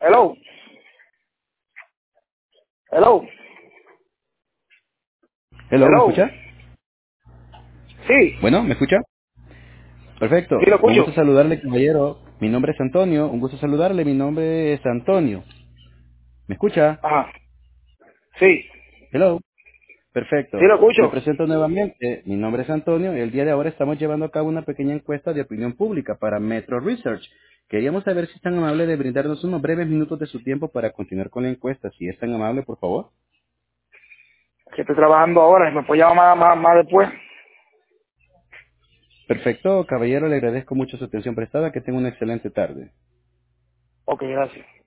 Hello, hello, Hello, ¿me hello. escucha? Sí, Bueno, ¿me escucha? Perfecto. sí lo Un gusto escucho. saludarle, caballero. Mi nombre es Antonio. Un gusto saludarle. Mi nombre es Antonio. ¿Me escucha? Ajá, sí, Hello. sí Perfecto. lo Me escucho. presento nuevamente. Mi nombre es Antonio. El día de ahora estamos llevando a cabo una pequeña encuesta de opinión pública para Metro Research. Queríamos saber si es tan amable de brindarnos unos breves minutos de su tiempo para continuar con la encuesta. Si es tan amable, por favor. Que estoy trabajando ahora, me puede llamar más después. Perfecto, caballero. Le agradezco mucho su atención prestada. Que tenga una excelente tarde. Ok, gracias.